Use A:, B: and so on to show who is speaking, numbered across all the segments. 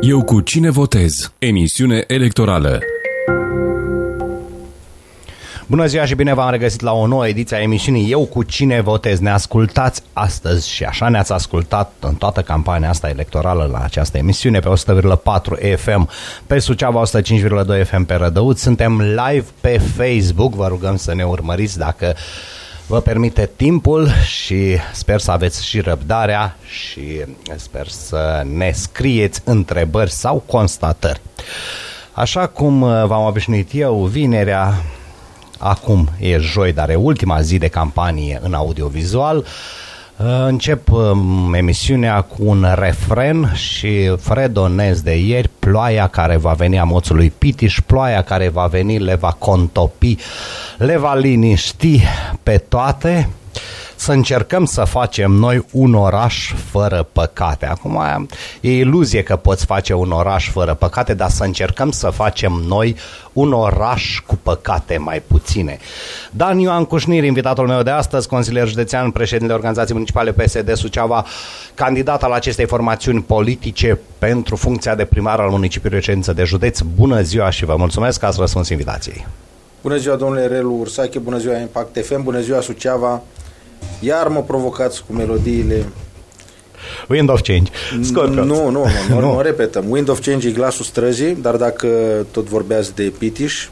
A: Eu cu cine votez? Emisiune electorală.
B: Bună ziua și bine v-am regăsit la o nouă ediție a emisiunii Eu cu cine votez. Ne ascultați astăzi și așa ne-ați ascultat în toată campania asta electorală la această emisiune pe 100,4 FM pe Suceava, 105,2 FM pe Rădăuți. Suntem live pe Facebook, vă rugăm să ne urmăriți dacă vă permite timpul și sper să aveți și răbdarea și sper să ne scrieți întrebări sau constatări. Așa cum v-am obișnuit eu, vinerea, acum e joi, dar e ultima zi de campanie în audiovizual, încep emisiunea cu un refren și fredonez de ieri: ploaia care va veni a moțului Pitiș, ploaia care va veni le va contopi, le va liniști pe toate. Să încercăm să facem noi un oraș fără păcate. Acum e iluzie că poți face un oraș fără păcate, dar să încercăm să facem noi un oraș cu păcate mai puține. Dan Ioan Cușnir, invitatul meu de astăzi, consilier județean, președintele Organizației Municipale PSD Suceava, candidat al acestei formațiuni politice pentru funcția de primar al municipiului Reședință de Județ. Bună ziua și vă mulțumesc că ați răspuns invitației.
C: Bună ziua, domnule Relu Ursache, bună ziua Impact FM, bună ziua Suceava. Iar mă provocați cu melodiile.
B: Wind of Change.
C: Nu repetăm. Wind of Change e glasul străzii, dar dacă tot vorbeați de Pitiș,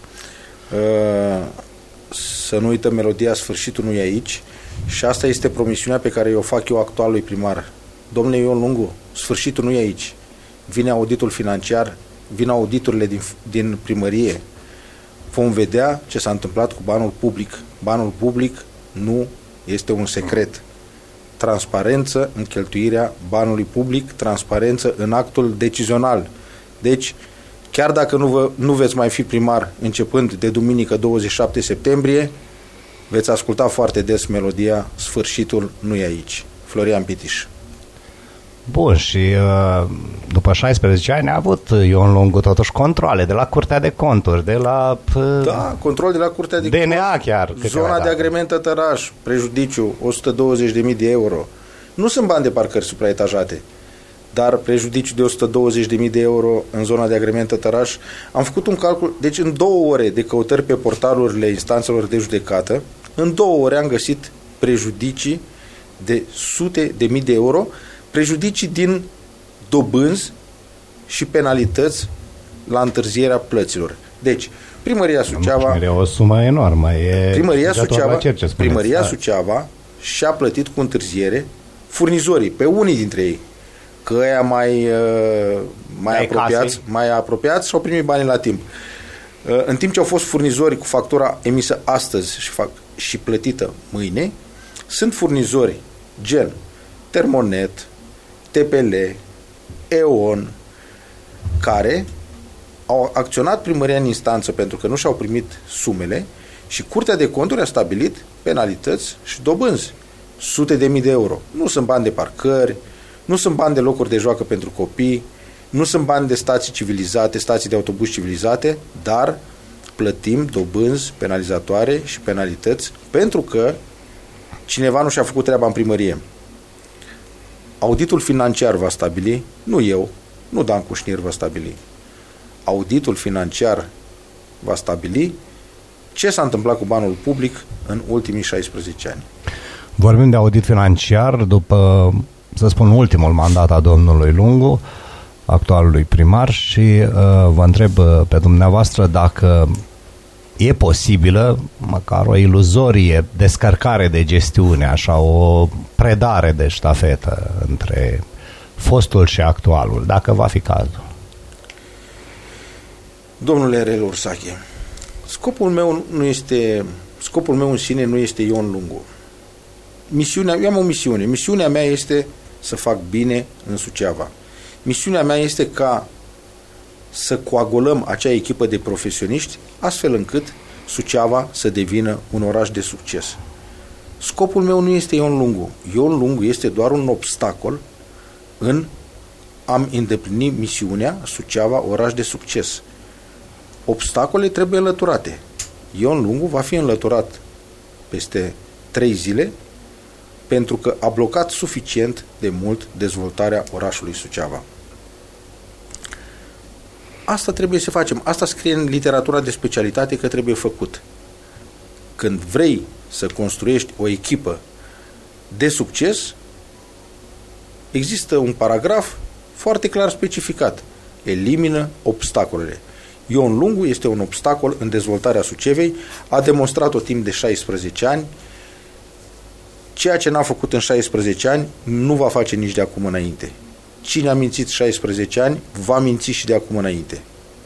C: să nu uităm melodia Sfârșitul nu e aici. Și asta este promisiunea pe care o fac eu actualului primar. Domnule Ion Lungu, sfârșitul nu e aici. Vine auditul financiar, vin auditurile din primărie. Vom vedea ce s-a întâmplat cu banul public. Banul public nu este un secret. Transparență în cheltuirea banului public, transparență în actul decizional. Deci, chiar dacă nu veți mai fi primar începând de duminică 27 septembrie, veți asculta foarte des melodia Sfârșitul nu e aici. Florian Pitiș.
B: Bun, și după 16 ani a avut Ion Lungu totuși controle de la Curtea de Conturi, de la
C: Da, control de la Curtea de
B: DNA chiar.
C: Zona de agrement Tătăraș, prejudiciu 120.000 de euro. Nu sunt bani de parcări supraetajate, dar prejudiciu de 120.000 de euro în zona de agrement Tătăraș. Am făcut un calcul, deci în 2 ore de căutări pe portalurile instanțelor de judecată, în 2 ore am găsit prejudicii de sute de mii de euro, prejudicii din dobânzi și penalități la întârzierea plăților. Deci, Primăria Suceava...
B: E o sumă enormă.
C: Primăria Suceava și-a plătit cu întârziere furnizorii, pe unii dintre ei, că ăia mai apropiați și-au primit banii la timp. În timp ce au fost furnizori cu factura emisă astăzi și plătită mâine, sunt furnizori gen Termonet, TPL, EON, care au acționat primăria în instanță pentru că nu și-au primit sumele și Curtea de Conturi a stabilit penalități și dobânzi. Sute de mii de euro. Nu sunt bani de parcări, nu sunt bani de locuri de joacă pentru copii, nu sunt bani de stații civilizate, stații de autobuz civilizate, dar plătim dobânzi penalizatoare și penalități pentru că cineva nu și-a făcut treaba în primărie. Auditul financiar va stabili, nu eu, nu Dan Cușnir va stabili. Auditul financiar va stabili ce s-a întâmplat cu banul public în ultimii 16 ani.
B: Vorbim de audit financiar după, să spun, ultimul mandat a domnului Lungu, actualului primar, și vă întreb pe dumneavoastră dacă e posibilă măcar o iluzorie descărcare de gestiune, așa, o predare de ștafetă între fostul și actualul, dacă va fi cazul.
C: Domnule Relu Ursache, scopul meu în sine nu este Ion Lungu. Eu am o misiune. Misiunea mea este să fac bine în Suceava. Misiunea mea este ca să coagulăm acea echipă de profesioniști astfel încât Suceava să devină un oraș de succes. Scopul meu nu este Ion Lungu. Ion Lungu este doar un obstacol în a îndeplini misiunea Suceava, oraș de succes. Obstacole trebuie înlăturate. Ion Lungu va fi înlăturat peste 3 zile pentru că a blocat suficient de mult dezvoltarea orașului Suceava. Asta trebuie să facem. Asta scrie în literatura de specialitate că trebuie făcut. Când vrei să construiești o echipă de succes, există un paragraf foarte clar specificat. Elimină obstacolele. Ion Lungu este un obstacol în dezvoltarea Sucevei, a demonstrat-o timp de 16 ani. Ceea ce n-a făcut în 16 ani nu va face nici de acum înainte. Cine a mințit 16 ani va minți și de acum înainte.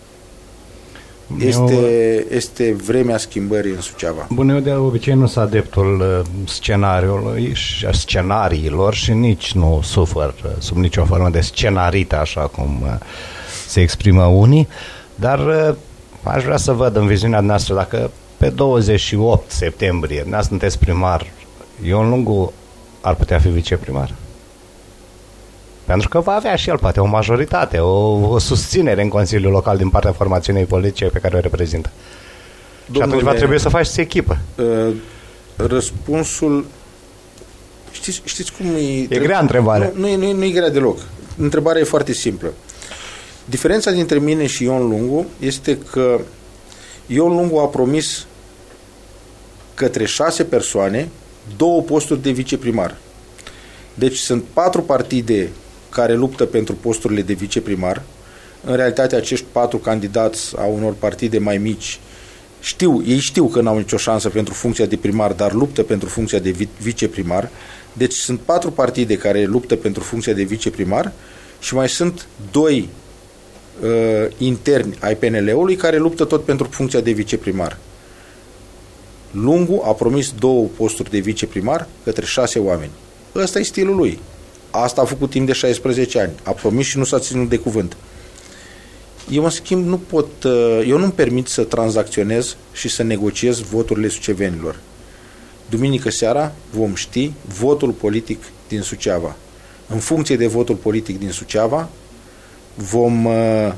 C: Este vremea schimbării în Suceava.
B: Bun, eu de obicei nu sunt adeptul scenariului și a scenariilor și nici nu sufăr sub nicio formă de scenarită, așa cum se exprimă unii, dar aș vrea să văd în viziunea noastră dacă pe 28 septembrie dumneavoastră sunteți primar, Ion Lungu ar putea fi viceprimar. Pentru că va avea și el poate o majoritate, o susținere în Consiliul Local din partea formațiunii politice pe care o reprezintă. Domnule, și atunci va trebui să faceți echipă.
C: Răspunsul... Știți cum e...
B: E grea întrebarea.
C: Nu e grea deloc. Întrebarea e foarte simplă. Diferența dintre mine și Ion Lungu este că Ion Lungu a promis către 6 persoane 2 posturi de viceprimar. Deci sunt 4 partide care luptă pentru posturile de viceprimar. În realitate, acești 4 candidați a unor partide mai mici ei știu că n-au nicio șansă pentru funcția de primar, dar luptă pentru funcția de viceprimar. Deci sunt 4 partide care luptă pentru funcția de viceprimar și mai sunt 2 interni ai PNL-ului care luptă tot pentru funcția de viceprimar. Lungu a promis 2 posturi de viceprimar către 6 oameni. Ăsta e stilul lui. Asta a făcut timp de 16 ani. A promis și nu s-a ținut de cuvânt. Eu, în schimb, eu nu-mi permit să tranzacționez și să negociez voturile sucevenilor. Duminică seara vom ști votul politic din Suceava. În funcție de votul politic din Suceava, vom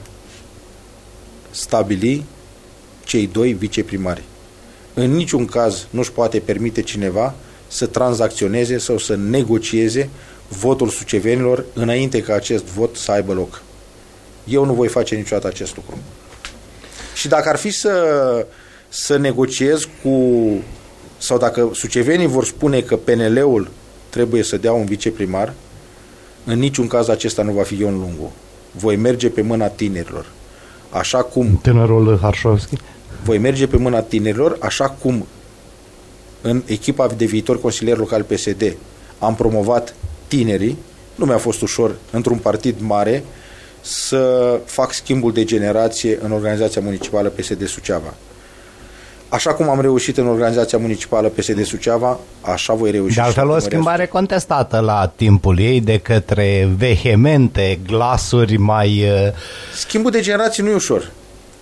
C: stabili cei 2 viceprimari. În niciun caz nu-și poate permite cineva să tranzacționeze sau să negocieze votul sucevenilor înainte ca acest vot să aibă loc. Eu nu voi face niciodată acest lucru. Și dacă ar fi să negociez sau dacă sucevenii vor spune că PNL-ul trebuie să dea un viceprimar, în niciun caz acesta nu va fi Ion Lungu. Voi merge pe mâna tinerilor. Așa cum...
B: Tânărul Harșovski?
C: Voi merge pe mâna tinerilor, așa cum în echipa de viitor consilier local PSD am promovat tinerii. Nu mi-a fost ușor într-un partid mare să fac schimbul de generație în organizația municipală PSD Suceava. Așa cum am reușit în organizația municipală PSD Suceava, așa voi reuși.
B: De altfel, o schimbare contestată la timpul ei de către vehemente glasuri mai...
C: Schimbul de generație nu e ușor.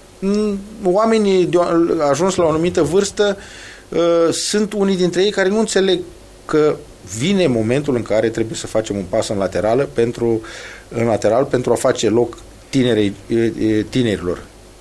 C: Oamenii ajuns la o anumită vârstă sunt unii dintre ei care nu înțeleg că vine momentul în care trebuie să facem un pas în lateral pentru a face loc tinerilor.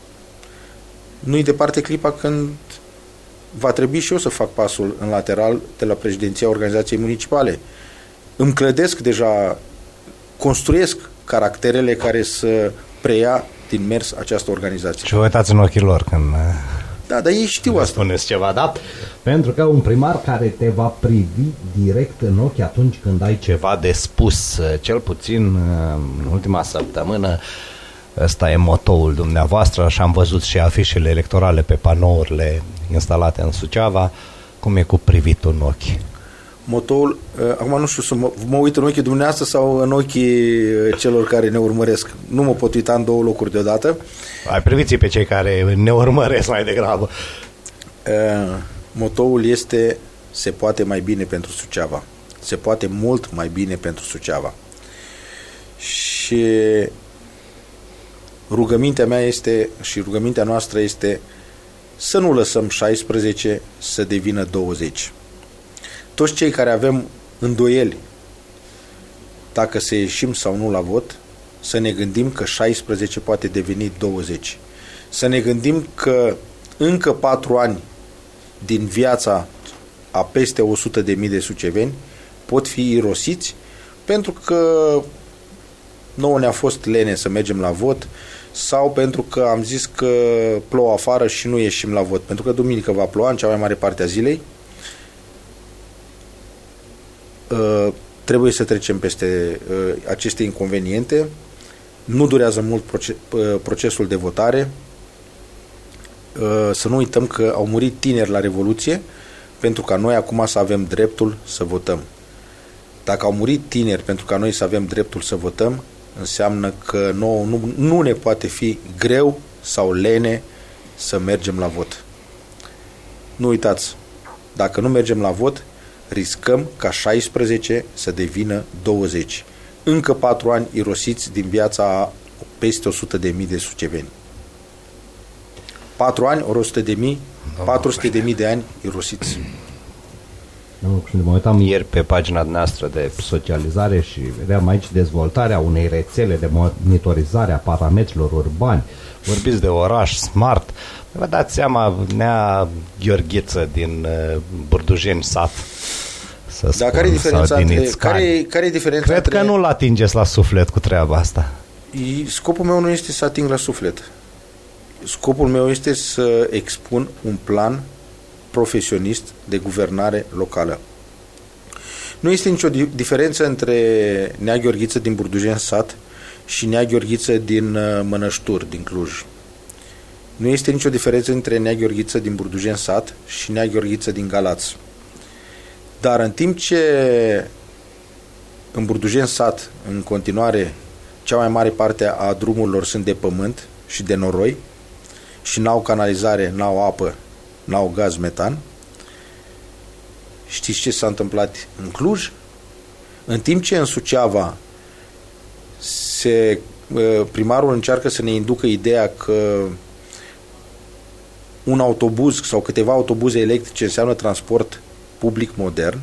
C: Nu-i departe clipa când va trebui și eu să fac pasul în lateral de la președinția organizației municipale. Îmi clădesc deja, construiesc caracterele care să preia din mers această organizație.
B: Și vă uitați în ochii lor când...
C: Da, dar ei știu asta.
B: Spuneți ceva, da? Pentru că un primar care te va privi direct în ochi atunci când ai ceva de spus, cel puțin în ultima săptămână, ăsta e motoul dumneavoastră și am văzut și afișele electorale pe panourile instalate în Suceava, cum e cu privitul în ochi.
C: Motoul, acum nu știu să mă uit în ochii dumneavoastră sau în ochii celor care ne urmăresc. Nu mă pot uita în 2 locuri deodată.
B: Ai priviți pe cei care ne urmăresc mai degrabă.
C: Motoul este: se poate mai bine pentru Suceava. Se poate mult mai bine pentru Suceava. Și rugămintea mea este, și rugămintea noastră este, să nu lăsăm 16 să devină 20. Toți cei care avem îndoieli dacă să ieșim sau nu la vot, să ne gândim că 16 poate deveni 20. Să ne gândim că încă 4 ani din viața a peste 100.000 de suceveni pot fi irosiți pentru că nouă ne-a fost lene să mergem la vot, sau pentru că am zis că plouă afară și nu ieșim la vot, pentru că duminică va ploua în cea mai mare parte a zilei. Trebuie să trecem peste aceste inconveniente. Nu durează mult procesul de votare. Să nu uităm că au murit tineri la Revoluție pentru ca noi acum să avem dreptul să votăm. Dacă au murit tineri pentru ca noi să avem dreptul să votăm, înseamnă că nu ne poate fi greu sau lene să mergem la vot. Nu uitați, dacă nu mergem la vot, riscăm ca 16 să devină 20. Încă 4 ani irosiți din viața a peste 100.000 de suceveni. 4 ani, ori 100.000, 400.000 de ani irosiți.
B: Mă uitam ieri pe pagina noastră de socializare și vedeam aici dezvoltarea unei rețele de monitorizare a parametrilor urbani. Vorbiți de oraș smart. Vă dați seama, Nea Gheorghiță din Burdujeni sat.
C: Dar care e diferența care e diferența
B: Cred că nu-l atingeți la suflet cu treaba asta.
C: Scopul meu nu este să ating la suflet. Scopul meu este să expun un plan profesionist de guvernare locală. Nu este nicio diferență între Nea Gheorghiță din Burdujeni sat și Nea Gheorghiță din Mănășturi, din Cluj. Nu este nicio diferență între Nea Gheorghiță din Burdujeni sat și Nea Gheorghiță din Galați. Dar în timp ce în Burdujeni sat, în continuare, cea mai mare parte a drumurilor sunt de pământ și de noroi și n-au canalizare, n-au apă, n-au gaz metan, știți ce s-a întâmplat în Cluj? În timp ce în Suceava primarul încearcă să ne inducă ideea că un autobuz sau câteva autobuze electrice înseamnă transport public modern,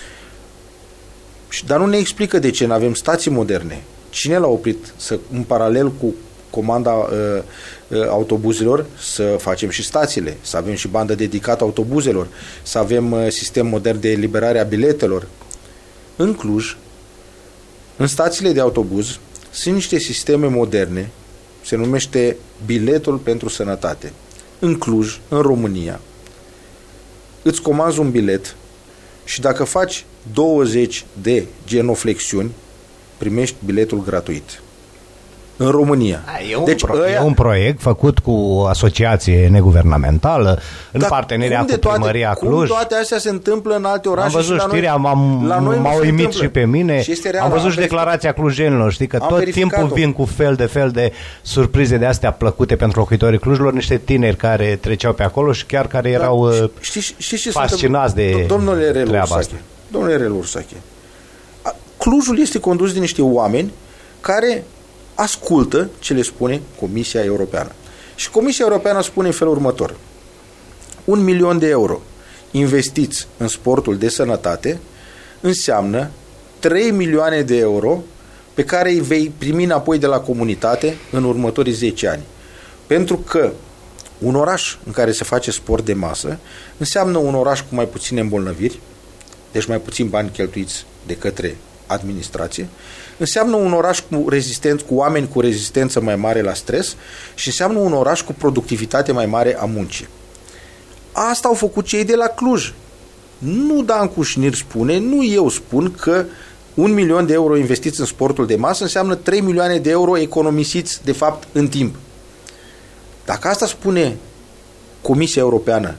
C: dar nu ne explică de ce nu avem stații moderne. Cine l-a oprit în paralel cu comanda autobuzelor să facem și stațiile, să avem și bandă dedicată autobuzelor, să avem sistem modern de eliberare a biletelor. În Cluj, în stațiile de autobuz, sunt niște sisteme moderne, se numește biletul pentru sănătate. În Cluj, în România, îți comanzi un bilet și dacă faci 20 de genoflexiuni, primești biletul gratuit. În România.
B: E un proiect făcut cu o asociație neguvernamentală în parteneria cu Primăria Cluj.
C: Cum toate astea se întâmplă în alte orașe?
B: Am văzut știrea, m-a uimit și pe mine. Am văzut și declarația clujenilor, știi, că tot timpul vin cu fel de surprize de astea plăcute pentru locuitorii Clujilor, niște tineri care treceau pe acolo și chiar care erau fascinați de treaba asta.
C: Domnule Relu Ursache, Clujul este condus de niște oameni care ascultă ce le spune Comisia Europeană. Și Comisia Europeană spune în felul următor: 1 milion de euro investiți în sportul de sănătate înseamnă 3 milioane de euro pe care îi vei primi înapoi de la comunitate în următorii 10 ani. Pentru că un oraș în care se face sport de masă înseamnă un oraș cu mai puține îmbolnăviri, deci mai puțin bani cheltuiți de către administrație, înseamnă un oraș cu oameni cu rezistență mai mare la stres și înseamnă un oraș cu productivitate mai mare a muncii. Asta au făcut cei de la Cluj. Nu Dan Cușnir spune, nu eu spun că 1 milion de euro investiți în sportul de masă înseamnă 3 milioane de euro economisiți, de fapt, în timp. Dacă asta spune Comisia Europeană,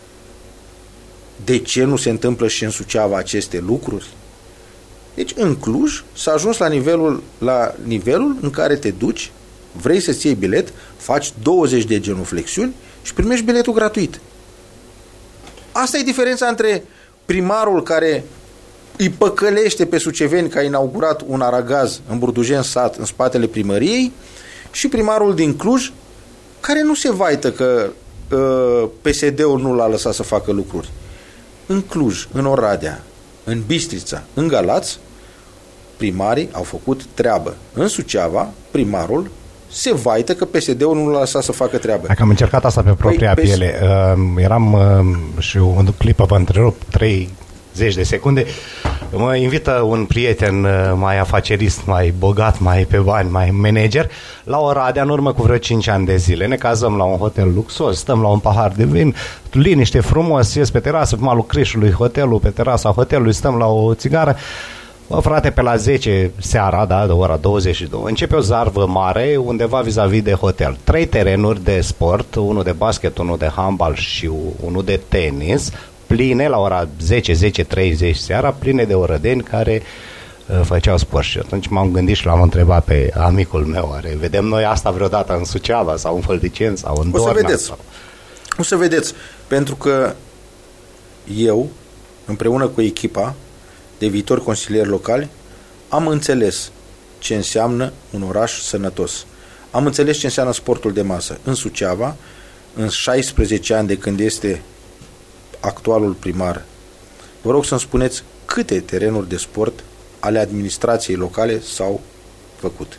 C: de ce nu se întâmplă și în Suceava aceste lucruri? Deci în Cluj s-a ajuns la nivelul în care te duci, vrei să-ți iei bilet, faci 20 de genuflexiuni și primești biletul gratuit. Asta e diferența între primarul care îi păcălește pe suceveni că a inaugurat un aragaz în Burdujeni sat, în spatele primăriei, și primarul din Cluj care nu se vaită că PSD-ul nu l-a lăsat să facă lucruri. În Cluj, în Oradea, în Bistrița, în Galați, primarii au făcut treabă. În Suceava, primarul se vaită că PSD-ul nu l-a lăsat să facă treabă.
B: Dacă am încercat asta pe propria piele, eram și o clipă vă întrerup, 30 de secunde, Mă invită un prieten mai afacerist, mai bogat, mai pe bani, mai manager, la Oradea, în urmă cu vreo 5 ani de zile. Ne cazăm la un hotel luxos, stăm la un pahar de vin, liniște, frumos, ies pe terasă, pe malul Crișului, hotelul, pe terasa hotelului, stăm la o țigară. Bă, frate, pe la 10 seara, da, de ora 22, începe o zarvă mare undeva vis-a-vis de hotel. 3 terenuri de sport, unul de basket, unul de handbal și unul de tenis, pline la ora 10-10:30 seara, pline de orădeni care făceau sport. Și atunci m-am gândit și l-am întrebat pe amicul meu, are, vedem noi asta vreodată în Suceava sau în Fălticeni sau în Dorna?
C: O să vedeți. O să vedeți, pentru că eu, împreună cu echipa de viitori consilieri locali, am înțeles ce înseamnă un oraș sănătos. Am înțeles ce înseamnă sportul de masă. În Suceava, în 16 ani de când este actualul primar, vă rog să-mi spuneți câte terenuri de sport ale administrației locale s-au făcut.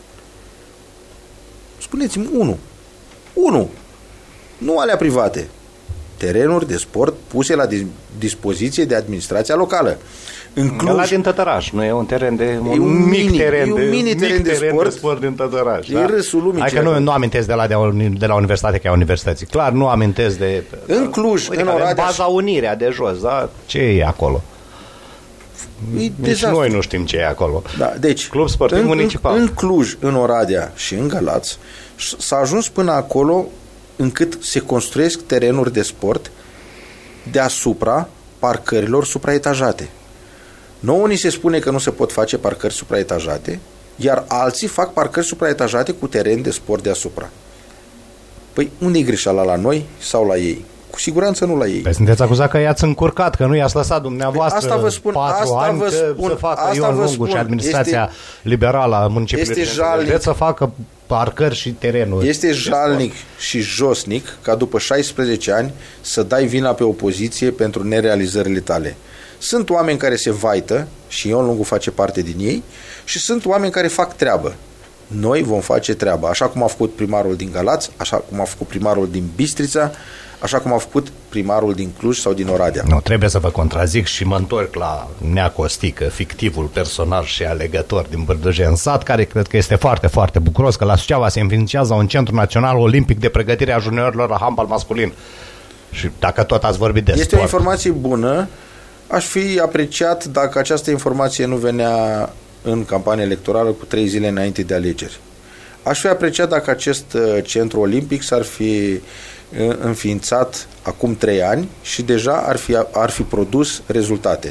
C: Spuneți-mi unul, nu alea private. Terenuri de sport puse la dispoziție de administrația locală. În Cluj,
B: ăla din Tătăraș, nu e un teren de
C: un mini teren de
B: sport din Tătăraș.
C: E râsul lumii.
B: Hai că nu amintesc de la universitate ca universității. Clar, nu amintesc de...
C: În Cluj, în Oradea...
B: Baza Unirea de jos, da? Ce e acolo? Deci noi nu știm ce e acolo.
C: Da, deci,
B: Club sportiv municipal.
C: În Cluj, în Oradea și în Galați s-a ajuns până acolo încât se construiesc terenuri de sport deasupra parcărilor supraetajate. Nouă ni se spune că nu se pot face parcări supraetajate, iar alții fac parcări supraetajate cu teren de sport deasupra. Păi unde e greșeala, la noi sau la ei? Cu siguranță nu la ei.
B: Păi sunteți acuzat că i-ați încurcat, că nu i-ați lăsat dumneavoastră
C: asta vă spun,
B: 4 ani să facă Ion Lungu și administrația liberală a municipiului.
C: Este jalnic
B: să facă parcări și terenuri.
C: Este jalnic și josnic ca după 16 ani să dai vina pe opoziție pentru nerealizările tale. Sunt oameni care se vaită și Ion Lungu face parte din ei și sunt oameni care fac treabă. Noi vom face treaba, așa cum a făcut primarul din Galați, așa cum a făcut primarul din Bistrița, așa cum a făcut primarul din Cluj sau din Oradea.
B: Nu, trebuie să vă contrazic și mă întorc la Nea Costică, fictivul personaj și alegător din Bârdăjen Sat, care cred că este foarte, foarte bucuros că la Suceava se înființează un centru național olimpic de pregătire a juniorilor la handbal masculin. Și dacă tot ați vorbit de
C: este
B: sport...
C: o informație bună. Aș fi apreciat dacă această informație nu venea în campanie electorală cu 3 zile înainte de alegeri. Aș fi apreciat dacă acest centru olimpic s-ar fi înființat acum 3 ani și deja ar fi produs rezultate.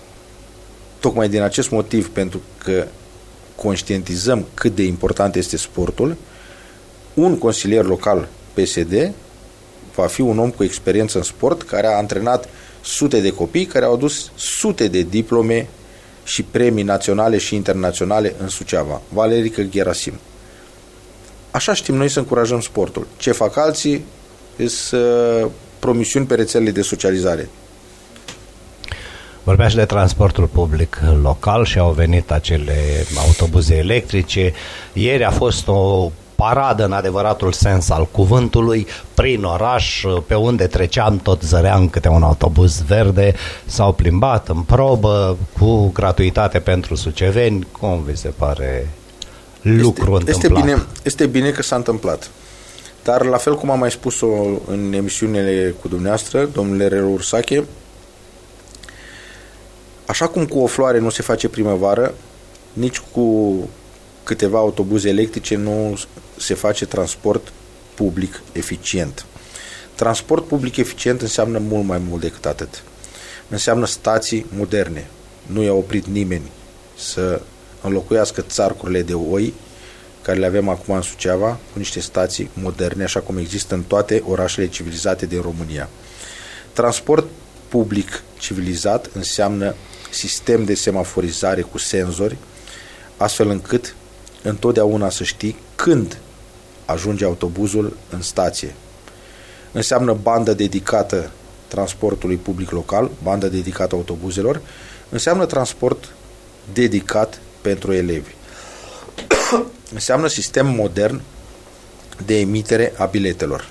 C: Tocmai din acest motiv, pentru că conștientizăm cât de important este sportul, un consilier local PSD va fi un om cu experiență în sport, care a antrenat sute de copii, care au adus sute de diplome și premii naționale și internaționale în Suceava. Valerică Gherasim. Așa știm noi să încurajăm sportul. Ce fac alții sunt promisiuni pe rețelele de socializare.
B: Vorbea și de transportul public local și au venit acele autobuze electrice. Ieri a fost o paradă în adevăratul sens al cuvântului, prin oraș, pe unde treceam tot zărea în câte un autobuz verde, s-au plimbat în probă cu gratuitate pentru suceveni. Cum vi se pare întâmplat?
C: Este bine că s-a întâmplat. Dar la fel cum am mai spus-o în emisiunile cu dumneavoastră, domnule Relu Ursache, așa cum cu o floare nu se face primăvară, nici cu câteva autobuze electrice nu se face transport public eficient. Transport public eficient înseamnă mult mai mult decât atât. Înseamnă stații moderne. Nu i-a oprit nimeni să înlocuiască țarcurile de oi care le avem acum în Suceava cu niște stații moderne, așa cum există în toate orașele civilizate din România. Transport public civilizat înseamnă sistem de semaforizare cu senzori, astfel încât întotdeauna să știi când ajunge autobuzul în stație. Înseamnă bandă dedicată transportului public local, bandă dedicată autobuzelor, înseamnă transport dedicat pentru elevi. Înseamnă sistem modern de emitere a biletelor.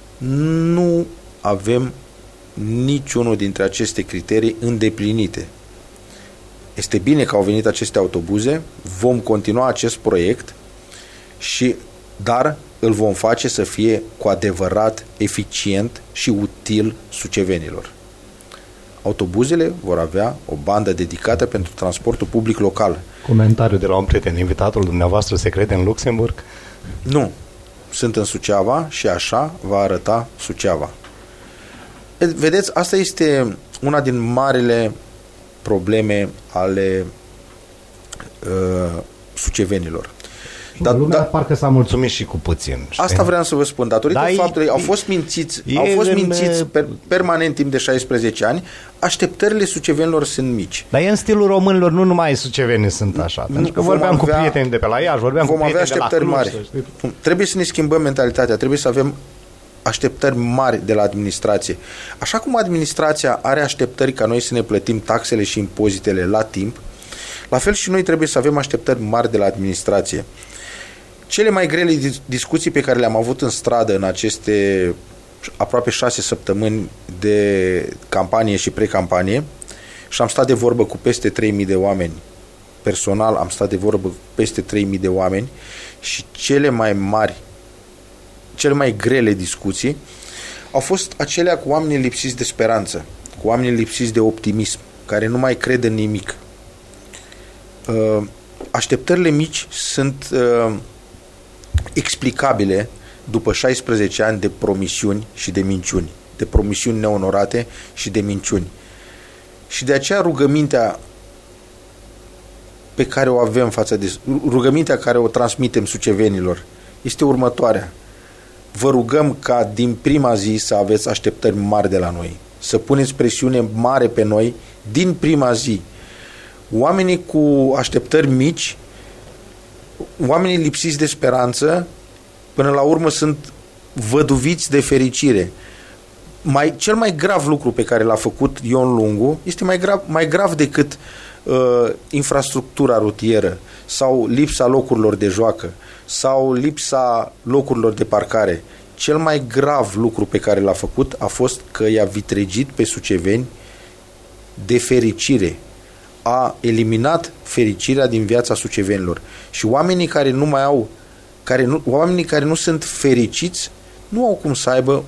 C: Nu avem niciunul dintre aceste criterii îndeplinite. Este bine că au venit aceste autobuze, vom continua acest proiect, dar îl vom face să fie cu adevărat eficient și util sucevenilor. Autobuzele vor avea o bandă dedicată pentru transportul public local.
B: Comentariu de la un prieten, invitatul dumneavoastră se crede în Luxemburg?
C: Nu, sunt în Suceava și așa va arăta Suceava. Vedeți, asta este una din marile probleme ale sucevenilor.
B: Lumea parcă s-a mulțumit și cu puțin. Știi?
C: Asta vreau să vă spun. Datorită faptului au fost mințiți permanent timp de 16 ani, așteptările sucevenilor sunt mici.
B: Dar e în stilul românilor, nu numai sucevenii sunt așa. Pentru că vorbeam cu prieteni de pe la Iași, vorbeam cu prieteni
C: așteptări
B: de la Cluj,
C: mari. Trebuie să ne schimbăm mentalitatea, trebuie să avem așteptări mari de la administrație. Așa cum administrația are așteptări ca noi să ne plătim taxele și impozitele la timp, la fel și noi trebuie să avem așteptări mari de la administrație. Cele mai grele discuții pe care le-am avut în stradă în aceste aproape 6 săptămâni de campanie și precampanie, și am stat de vorbă cu peste 3.000 de oameni, personal am stat de vorbă cu peste 3.000 de oameni, și cele mai grele discuții au fost acelea cu oamenii lipsiți de speranță, cu oamenii lipsiți de optimism, care nu mai cred în nimic. Așteptările mici sunt explicabile după 16 ani de promisiuni și de minciuni, de promisiuni neonorate și de minciuni. Și de aceea rugămintea pe care o avem rugămintea care o transmitem sucevenilor este următoarea. Vă rugăm ca din prima zi să aveți așteptări mari de la noi, să puneți presiune mare pe noi din prima zi. Oamenii cu așteptări mici, oamenii lipsiți de speranță, până la urmă sunt văduviți de fericire. Cel mai grav lucru pe care l-a făcut Ion Lungu este mai grav decât infrastructura rutieră sau lipsa locurilor de joacă sau lipsa locurilor de parcare. Cel mai grav lucru pe care l-a făcut a fost că i-a vitregit pe suceveni de fericire. A eliminat fericirea din viața sucevenilor. Și oamenii care nu mai au, oamenii care nu sunt fericiți, nu au cum să aibă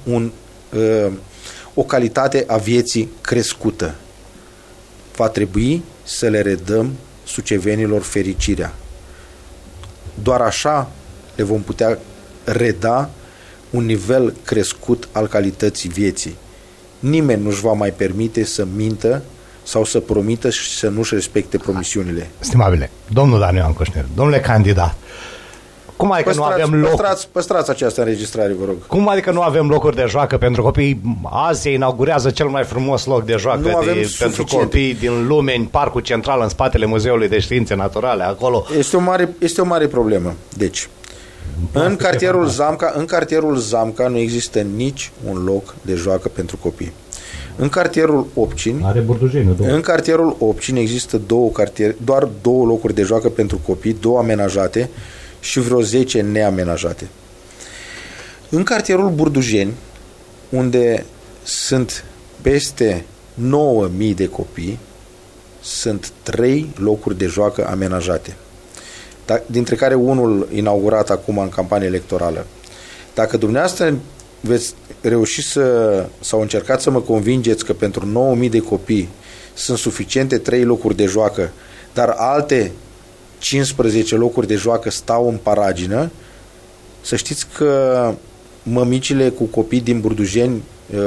C: o calitate a vieții crescută. Va trebui să le redăm sucevenilor fericirea. Doar așa le vom putea reda un nivel crescut al calității vieții. Nimeni nu-și va mai permite să mintă sau să promită și să nu-și respecte promisiunile.
B: Stimabile, domnul Dan Ioan Cușnir, domnule candidat, cum adică nu avem loc?
C: Păstrați această înregistrare, vă rog.
B: Cum adică nu avem locuri de joacă pentru copii? Azi se inaugurează cel mai frumos loc de joacă pentru copii din lume, în Parcul Central, în spatele Muzeului de Științe Naturale, acolo.
C: Este o mare problemă. Deci, în cartierul Zamca nu există nici un loc de joacă pentru copii. În cartierul Opcini, în cartierul Opcini există doar 2 locuri de joacă pentru copii, 2 amenajate și vreo 10 neamenajate. În cartierul Burdujeni, unde sunt peste 9.000 de copii, sunt 3 locuri de joacă amenajate, dintre care unul inaugurat acum în campanie electorală. Dacă dumneavoastră veți reuși sau încercați să mă convingeți că pentru 9.000 de copii sunt suficiente 3 locuri de joacă, dar alte 15 locuri de joacă stau în paragină, să știți că mămicile cu copii din Burdujeni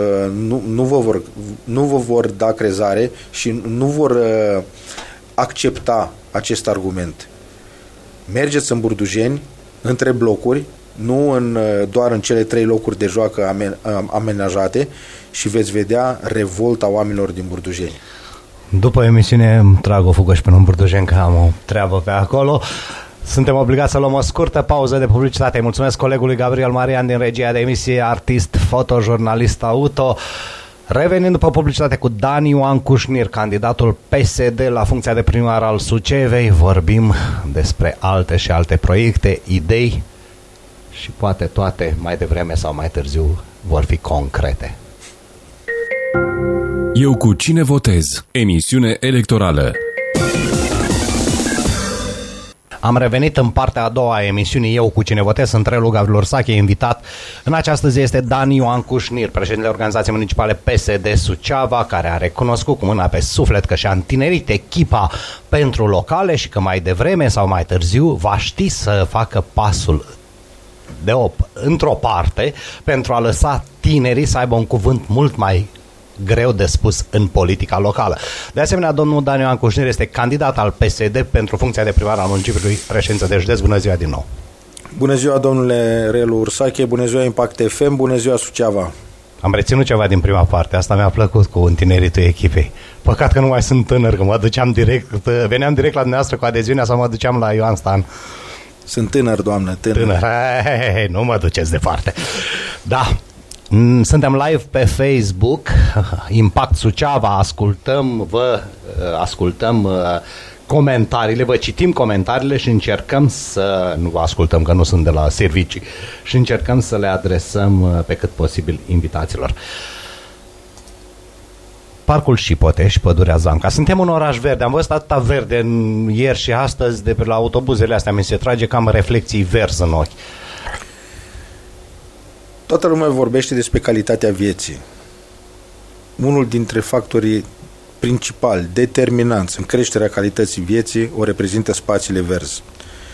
C: nu vă vor da crezare și nu vor accepta acest argument. Mergeți în Burdujeni, între blocuri, nu doar în cele 3 locuri de joacă amenajate, și veți vedea revolta oamenilor din Burdujeni.
B: După emisiune îmi trag o fugă și până în Burdujeni, că am o treabă pe acolo. Suntem obligați să luăm o scurtă pauză de publicitate. Mulțumesc colegului Gabriel Marian din regia de emisie, artist, fotojurnalist auto. Revenind după publicitate cu Dan Ioan Cușnir, candidatul PSD la funcția de primar al Sucevei, vorbim despre alte și alte proiecte, idei și poate toate mai devreme sau mai târziu vor fi concrete.
A: Eu cu cine votez? Emisiune electorală.
B: Am revenit în partea a doua a emisiunii Eu cu cine votez. Sunt Relu Gavril Orsache, invitat. În această zi este Dan Ioan Cușnir, președintele Organizației Municipale PSD Suceava, care a recunoscut cu mâna pe suflet că și-a întinerit echipa pentru locale și că mai devreme sau mai târziu va ști să facă pasul într-o parte pentru a lăsa tinerii să aibă un cuvânt mult mai greu de spus în politica locală. De asemenea, domnul Dan Ioan Cușnir este candidat al PSD pentru funcția de primar al municipiului Reședință de Județ. Bună ziua din nou!
C: Bună ziua, domnule Relu Ursache, bună ziua Impact FM, bună ziua Suceava!
B: Am reținut ceva din prima parte, asta mi-a plăcut cu întineritul echipei. Păcat că nu mai sunt tânăr, că veneam direct la dumneavoastră cu adeziunea sau mă duceam la Ioan Stan.
C: Sunt tânăr, doamnă, tânăr.
B: Nu mă duceți departe. Da, suntem live pe Facebook, Impact Suceava, ascultăm comentariile, vă citim comentariile și încercăm să, nu vă ascultăm că nu sunt de la servicii, și încercăm să le adresăm pe cât posibil invitaților. Parcul Șipote și Pădurea Zanca. Suntem un oraș verde. Am văzut atâta verde ieri și astăzi de pe la autobuzele astea. Mi se trage cam reflexii verzi în ochi.
C: Toată lumea vorbește despre calitatea vieții. Unul dintre factorii principali, determinanți în creșterea calității vieții, o reprezintă spațiile verzi.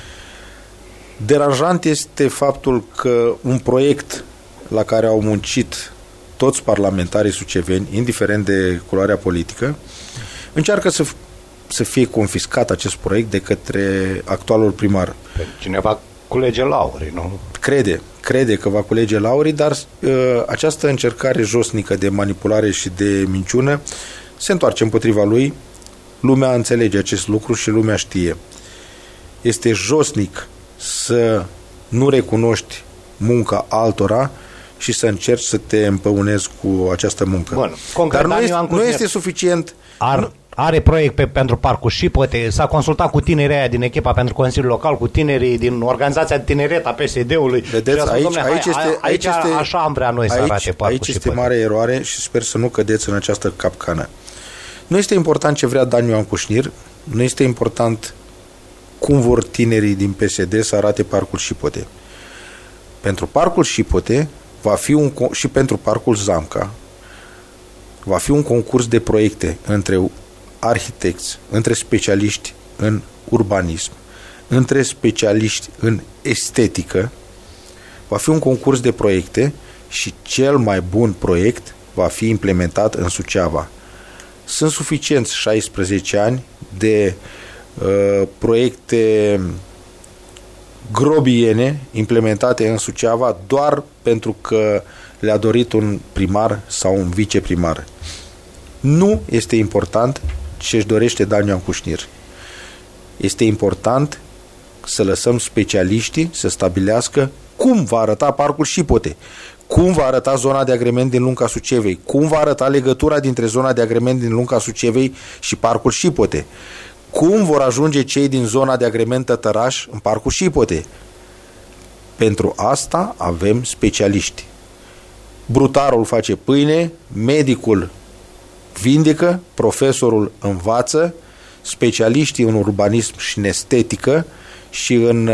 C: Deranjant este faptul că un proiect la care au muncit toți parlamentarii suceveni, indiferent de culoarea politică, încearcă să fie confiscat acest proiect de către actualul primar.
B: Cineva culege laurii, nu?
C: Crede că va culege laurii, dar această încercare josnică de manipulare și de minciună se întoarce împotriva lui. Lumea înțelege acest lucru și lumea știe. Este josnic să nu recunoști munca altora și să încerci să te împăunezi cu această muncă.
B: Bun,
C: dar nu este suficient.
B: Are proiect pentru Parcul Șipote, s-a consultat cu tinerii aia din echipa pentru Consiliul Local, cu tinerii din organizația de tineret a PSD-ului.
C: Vedeți, aici este,
B: așa am vrea noi să arate Parcul
C: Aici este
B: Șipote.
C: mare eroare și sper să nu cădeți în această capcană. Nu este important ce vrea Dan Ioan Cușnir, nu este important cum vor tinerii din PSD să arate Parcul Șipote. Pentru Parcul Șipote și pentru Parcul Zamca va fi un concurs de proiecte între arhitecți, între specialiști în urbanism, între specialiști în estetică. Va fi un concurs de proiecte și cel mai bun proiect va fi implementat în Suceava. Sunt suficienți 16 ani de proiecte grobiene implementate în Suceava doar pentru că le-a dorit un primar sau un viceprimar. Nu este important ce își dorește Dan Ioan Cușnir. Este important să lăsăm specialiștii să stabilească cum va arăta Parcul Șipote, cum va arăta zona de agrement din Lunca Sucevei, cum va arăta legătura dintre zona de agrement din Lunca Sucevei și Parcul Șipote, cum vor ajunge cei din zona de agrement Tătăraș în Parcul Șipote. Pentru asta avem specialiști. Brutarul face pâine, medicul vindecă, profesorul învață, specialiștii în urbanism și în estetică și în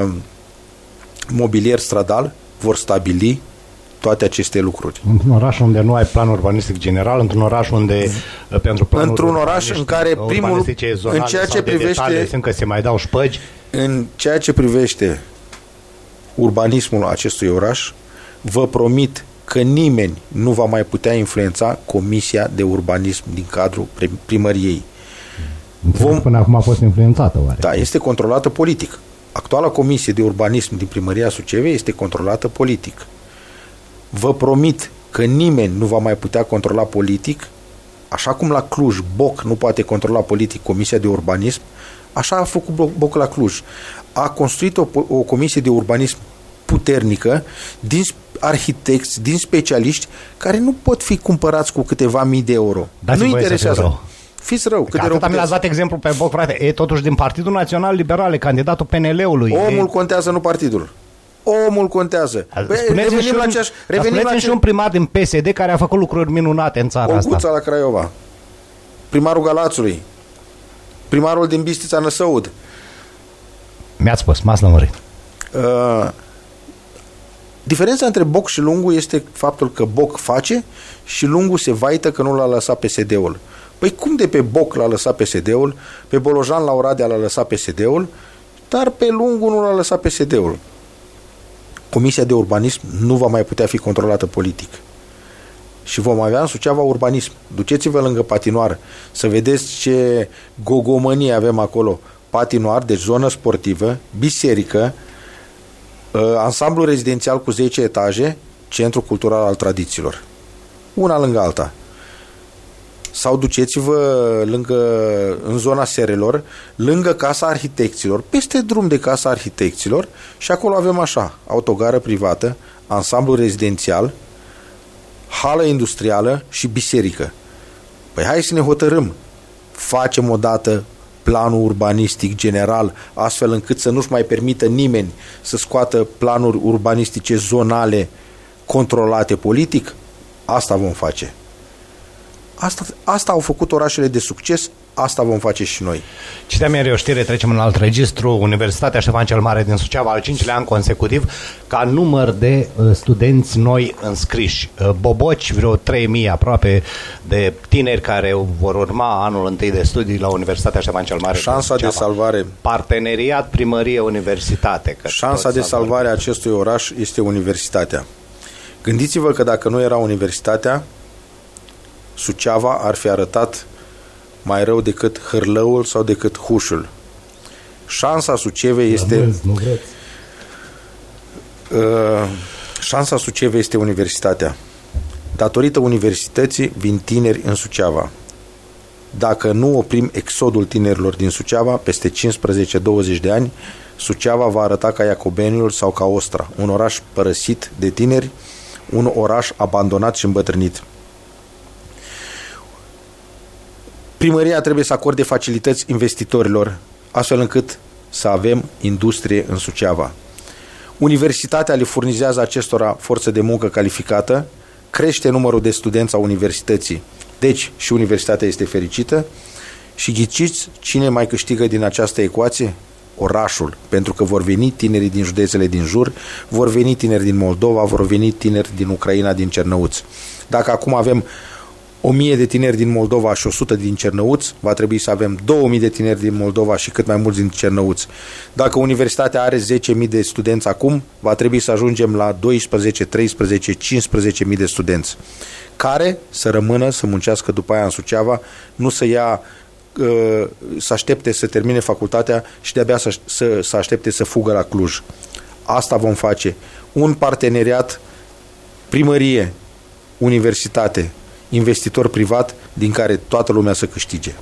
C: mobilier stradal vor stabili toate aceste lucruri.
B: Într-un oraș unde nu ai plan urbanistic general, într-un oraș unde pentru planul
C: într-un oraș în care primul
B: în ceea ce privește încă se mai dau șpăgi,
C: în ceea ce privește urbanismul acestui oraș, vă promit că nimeni nu va mai putea influența Comisia de Urbanism din cadrul primăriei.
B: Până acum a fost influențată, oare?
C: Da, este controlată politic. Actuala Comisie de Urbanism din primăria Sucevei este controlată politic. Vă promit că nimeni nu va mai putea controla politic, așa cum la Cluj Boc nu poate controla politic Comisia de Urbanism, așa a făcut Boc la Cluj. A construit o comisie de urbanism puternică, din arhitecți, din specialiști, care nu pot fi cumpărați cu câteva mii de euro. Nu interesează. Fiți rău.
B: Cât de rău mi-ați dat exemplu pe Boc, frate. E totuși din Partidul Național Liberal, candidatul PNL-ului.
C: Omul contează, nu partidul. Omul contează.
B: Revenim și un primar din PSD care a făcut lucruri minunate în țara asta.
C: Oguța la Craiova. Primarul Galațului. Primarul din Bistrița Năsăud.
B: Mi-ați spus, m-ați lămurit.
C: Diferența între Boc și Lungu este faptul că Boc face și Lungu se vaită că nu l-a lăsat PSD-ul. Păi cum de pe Boc l-a lăsat PSD-ul, pe Bolojan la Oradea l-a lăsat PSD-ul, dar pe Lungu nu l-a lăsat PSD-ul. Comisia de urbanism nu va mai putea fi controlată politic. Și vom avea în Suceava urbanism. Duceți-vă lângă patinoar să vedeți ce gogomănie avem acolo. Patinoar, deci zonă sportivă, biserică, ansamblu rezidențial cu 10 etaje, centru cultural al tradițiilor. Una lângă alta. Sau duceți-vă în zona Serelor, lângă Casa Arhitecților, peste drum de Casa Arhitecților, și acolo avem așa, autogară privată, ansamblu rezidențial, hală industrială și biserică. Păi hai să ne hotărâm. Facem odată planul urbanistic general, astfel încât să nu-și mai permită nimeni să scoată planuri urbanistice zonale controlate politic? Asta vom face. Asta au făcut orașele de succes, asta vom face și noi.
B: Citeam ieri o știre, trecem în alt registru. Universitatea Ștefan cel Mare din Suceava, al 5-lea an consecutiv, ca număr de studenți noi înscriși. Boboci, vreo 3.000 aproape de tineri care vor urma anul întâi de studii la Universitatea Ștefan cel Mare.
C: Șansa de salvare.
B: Parteneriat primărie-universitate.
C: Șansa de salvare a acestui oraș este universitatea. Gândiți-vă că dacă nu era universitatea, Suceava ar fi arătat mai rău decât Hârlăul sau decât Hușul. Șansa Sucevei este... șansa Sucevei este universitatea. Datorită universității vin tineri în Suceava. Dacă nu oprim exodul tinerilor din Suceava, peste 15-20 de ani, Suceava va arăta ca Iacobeniul sau ca Ostra, un oraș părăsit de tineri, un oraș abandonat și îmbătrânit. Primăria trebuie să acorde facilități investitorilor, astfel încât să avem industrie în Suceava. Universitatea le furnizează acestora forță de muncă calificată, crește numărul de studenți a universității, deci și universitatea este fericită. Și ghiciți cine mai câștigă din această ecuație? Orașul, pentru că vor veni tinerii din județele din jur, vor veni tineri din Moldova, vor veni tineri din Ucraina, din Cernăuți. Dacă acum avem 1000 de tineri din Moldova și 100 din Cernăuți, va trebui să avem 2000 de tineri din Moldova și cât mai mulți din Cernăuți. Dacă universitatea are 10.000 de studenți acum, va trebui să ajungem la 12, 13, 15.000 de studenți, care să rămână, să muncească după aia în Suceava, nu să ia, să aștepte să termine facultatea și de-abia să aștepte să fugă la Cluj. Asta vom face. Un parteneriat primărie, universitate, investitor privat, din care toată lumea să câștige.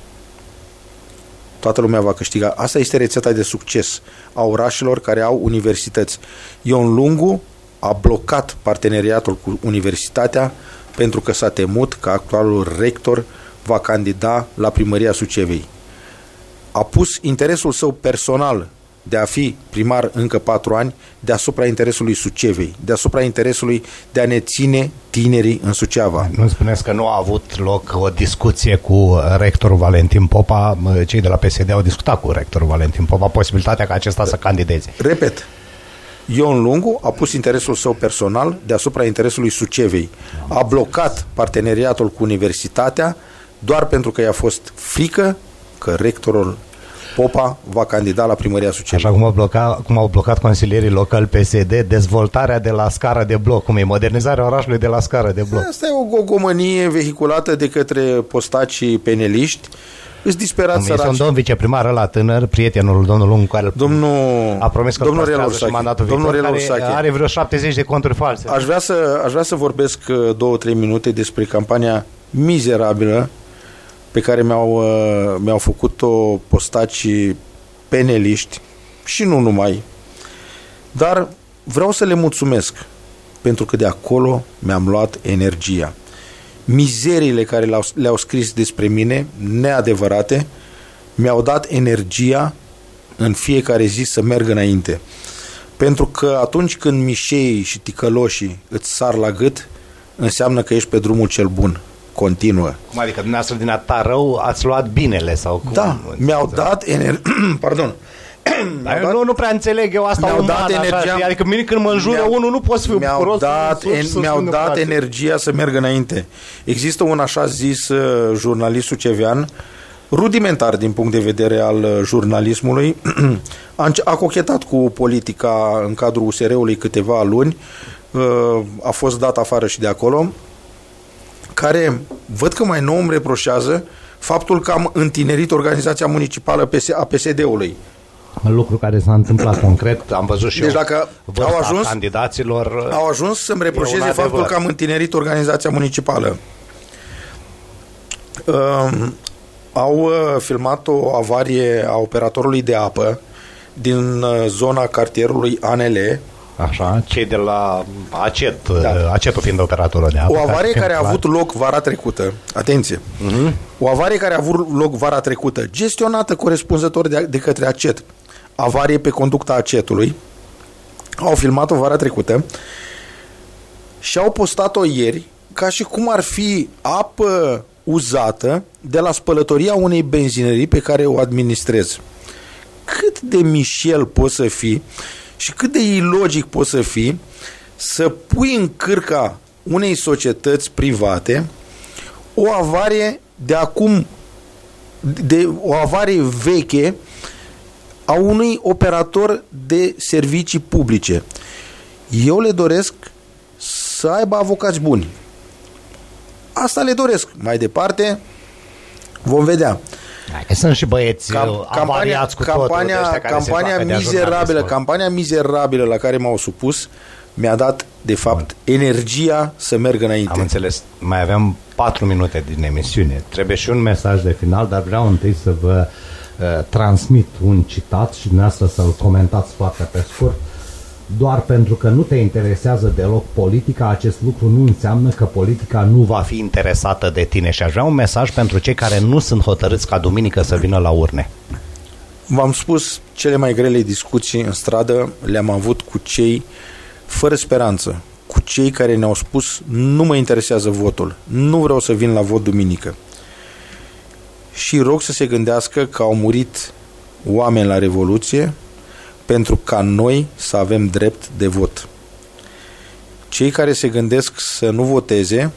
C: Toată lumea va câștiga. Asta este rețeta de succes a orașelor care au universități. Ion Lungu a blocat parteneriatul cu universitatea pentru că s-a temut că actualul rector va candida la primăria Sucevei. A pus interesul său personal de a fi primar încă 4 ani deasupra interesului Sucevei, deasupra interesului de a ne ține tinerii în Suceava.
B: Nu spuneți că nu a avut loc o discuție cu rectorul Valentin Popa? Cei de la PSD au discutat cu rectorul Valentin Popa posibilitatea ca acesta să candideze.
C: Repet, Ion Lungu a pus interesul său personal deasupra interesului Sucevei. A blocat parteneriatul cu universitatea doar pentru că i-a fost frică că rectorul Popa va candida la primăria Sucevei.
B: Așa cum au blocat consilierii locali PSD dezvoltarea de la scară de bloc, cum e modernizarea orașului de la scară de bloc.
C: Asta e o gogomănie vehiculată de către postacii peneliști. Îți disperați săraci.
B: Este un domn viceprimar ăla tânăr, prietenul domnul Lungu, care a promis că îl păstrează și mandatul viitor, care are vreo 70 de conturi false.
C: Aș vrea să vorbesc 2-3 minute despre campania mizerabilă pe care mi-au făcut-o postacii peneliști și nu numai. Dar vreau să le mulțumesc pentru că de acolo mi-am luat energia. Mizeriile care le-au scris despre mine, neadevărate, mi-au dat energia în fiecare zi să merg înainte. Pentru că atunci când mișeii și ticăloșii îți sar la gât, înseamnă că ești pe drumul cel bun. Continuă.
B: Cum adică dumneavoastră din atâta rău ați luat binele? Sau cum?
C: Da, mi-au dat pardon.
B: Eu nu prea înțeleg eu asta umană, așa, adică mine când mă înjură unul nu pot să fiu bucuros.
C: Mi-au dat energia să merg înainte. Există un așa zis jurnalist sucevean, rudimentar din punct de vedere al jurnalismului, a cochetat cu politica în cadrul USR-ului câteva luni, a fost dat afară și de acolo, care văd că mai nou îmi reproșează faptul că am întinerit organizația municipală a PSD-ului.
B: Un lucru care s-a întâmplat concret, am văzut și
C: deci
B: eu
C: dacă
B: candidaților.
C: Au ajuns să-mi reproșeze faptul că am întinerit organizația municipală. Au filmat o avarie a operatorului de apă din zona cartierului ANL.
B: Așa, cei de la ACET, da. ACET-ul fiind operatorul de apă.
C: O avarie care a avut loc vara trecută, atenție, o avarie care a avut loc vara trecută, gestionată corespunzător de către ACET, avarie pe conducta ACET-ului, au filmat-o vara trecută și au postat-o ieri ca și cum ar fi apă uzată de la spălătoria unei benzinării pe care o administrez. Cât de mișel poți să fii și cât de ilogic poți să fii să pui în cârca unei societăți private o avarie o avarie veche a unui operator de servicii publice. Eu le doresc să aibă avocați buni. Asta le doresc. Mai departe vom vedea.
B: Că sunt și băieți avariați cu
C: campania mizerabilă la care m-au supus mi-a dat, de fapt, energia să merg înainte.
B: Am înțeles. Mai aveam 4 minute din emisiune. Trebuie și un mesaj de final, dar vreau întâi să vă transmit un citat și dumneavoastră să-l comentați foarte pe scurt. Doar pentru că nu te interesează deloc politica, acest lucru nu înseamnă că politica nu va fi interesată de tine. Și aș vrea un mesaj pentru cei care nu sunt hotărâți ca duminică să vină la urne.
C: V-am spus, cele mai grele discuții în stradă le-am avut cu cei fără speranță, cu cei care ne-au spus nu mă interesează votul, nu vreau să vin la vot duminică. Și rog să se gândească că au murit oameni la Revoluție pentru ca noi să avem drept de vot. Cei care se gândesc să nu voteze,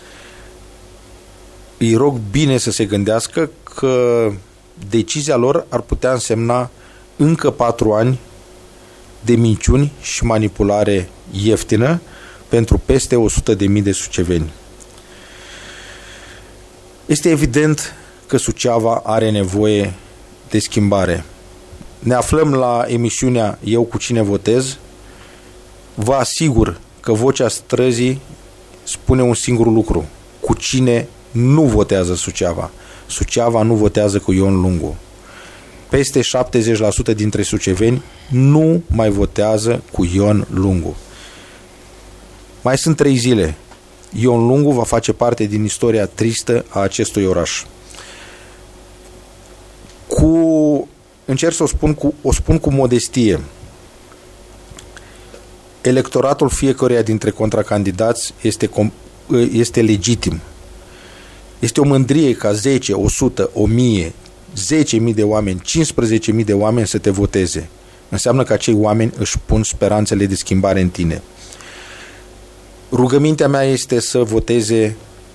C: îi rog bine să se gândească că decizia lor ar putea însemna încă 4 ani de minciuni și manipulare ieftină pentru peste 100.000 de suceveni. Este evident că Suceava are nevoie de schimbare. Ne aflăm la emisiunea Eu cu cine votez. Vă asigur că vocea străzii spune un singur lucru. Cu cine nu votează Suceava. Suceava nu votează cu Ion Lungu. Peste 70% dintre suceveni nu mai votează cu Ion Lungu. Mai sunt 3 zile. Ion Lungu va face parte din istoria tristă a acestui oraș. Încerc să o spun cu modestie. Electoratul fiecăruia dintre contracandidați este legitim. Este o mândrie ca 10, 100, 1000, 10.000 de oameni, 15.000 de oameni să te voteze. Înseamnă că acei oameni își pun speranțele de schimbare în tine. Rugămintea mea este să voteze,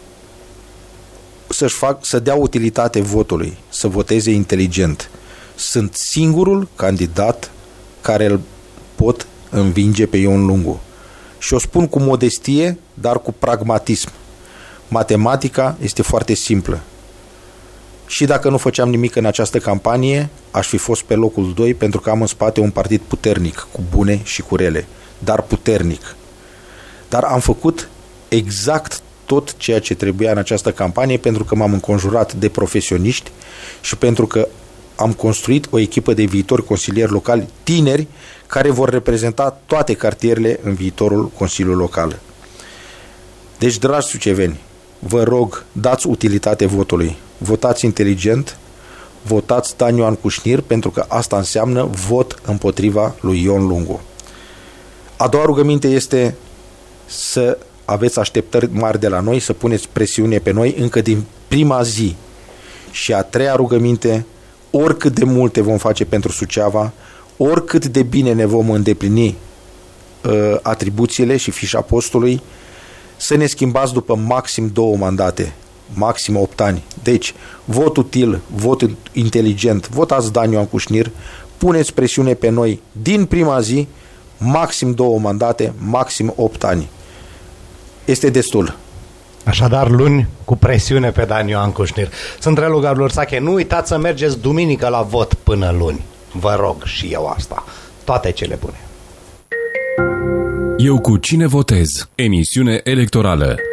C: să dea utilitate votului, să voteze inteligent. Sunt singurul candidat care îl pot învinge pe Ion Lungu. Și o spun cu modestie, dar cu pragmatism. Matematica este foarte simplă. Și dacă nu făceam nimic în această campanie, aș fi fost pe locul 2 pentru că am în spate un partid puternic, cu bune și cu rele, dar puternic. Dar am făcut exact tot ceea ce trebuia în această campanie pentru că m-am înconjurat de profesioniști și pentru că am construit o echipă de viitori consilieri locali tineri care vor reprezenta toate cartierele în viitorul Consiliul Local. Deci, dragi suceveni, vă rog, dați utilitate votului. Votați inteligent, votați Dan Ioan Cușnir, pentru că asta înseamnă vot împotriva lui Ion Lungu. A doua rugăminte este să aveți așteptări mari de la noi, să puneți presiune pe noi încă din prima zi. Și a treia rugăminte, oricât de multe vom face pentru Suceava, oricât de bine ne vom îndeplini atribuțiile și fișa postului, să ne schimbați după maxim 2 mandate, maxim 8 ani. Deci, vot util, vot inteligent, votați Dan Ioan Cușnir, puneți presiune pe noi din prima zi, maxim 2 mandate, maxim 8 ani. Este destul.
B: Așadar, luni cu presiune pe Dan Ioan Cușnir. Sunt Relu Gabriel Sache. Nu uitați să mergeți duminică la vot până luni. Vă rog și eu asta. Toate cele bune.
A: Eu cu cine votez? Emisiune electorală.